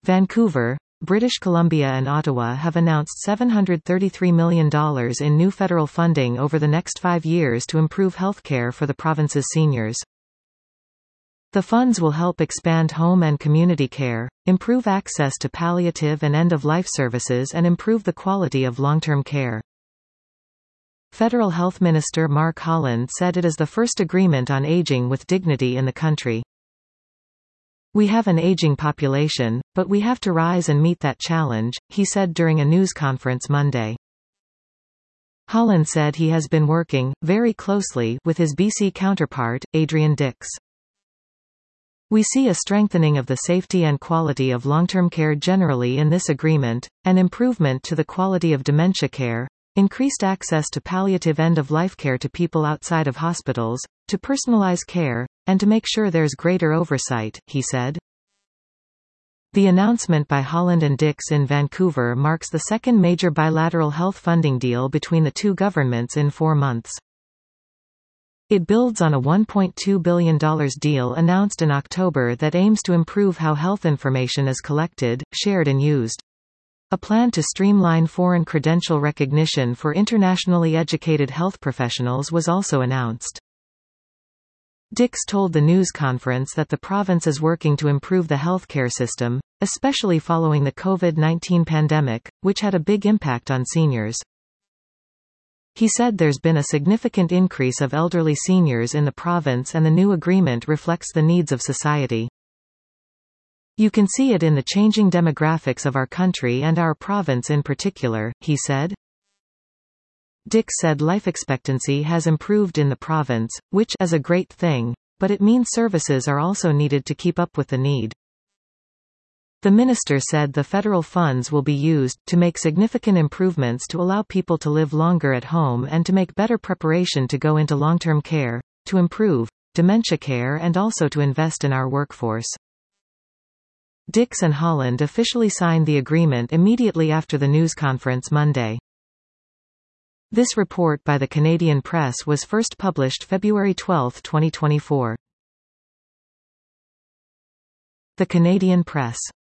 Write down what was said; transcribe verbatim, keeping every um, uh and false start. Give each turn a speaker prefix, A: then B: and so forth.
A: Vancouver, British Columbia and Ottawa have announced seven hundred thirty-three million dollars in new federal funding over the next five years to improve healthcare for the province's seniors. The funds will help expand home and community care, improve access to palliative and end-of-life services and improve the quality of long-term care. Federal Health Minister Mark Holland said it is the first agreement on aging with dignity in the country. "We have an aging population, but we have to rise and meet that challenge," he said during a news conference Monday. Holland said he has been working, very closely, with his B C counterpart, Adrian Dix. "We see a strengthening of the safety and quality of long-term care generally in this agreement, an improvement to the quality of dementia care, increased access to palliative end-of-life care to people outside of hospitals, to personalize care, and to make sure there's greater oversight," he said. The announcement by Holland and Dix in Vancouver marks the second major bilateral health funding deal between the two governments in four months. It builds on a one point two billion dollars deal announced in October that aims to improve how health information is collected, shared and used. A plan to streamline foreign credential recognition for internationally educated health professionals was also announced. Dix told the news conference that the province is working to improve the healthcare system, especially following the COVID nineteen pandemic, which had a big impact on seniors. He said there's been a significant increase of elderly seniors in the province and the new agreement reflects the needs of society. "You can see it in the changing demographics of our country and our province in particular," he said. Dix said life expectancy has improved in the province, which is a great thing, but it means services are also needed to keep up with the need. The minister said the federal funds will be used to make significant improvements to allow people to live longer at home and to make better preparation to go into long-term care, to improve dementia care and also to invest in our workforce. Dix and Holland officially signed the agreement immediately after the news conference Monday. This report by the Canadian Press was first published February twelfth, twenty twenty-four. The Canadian Press.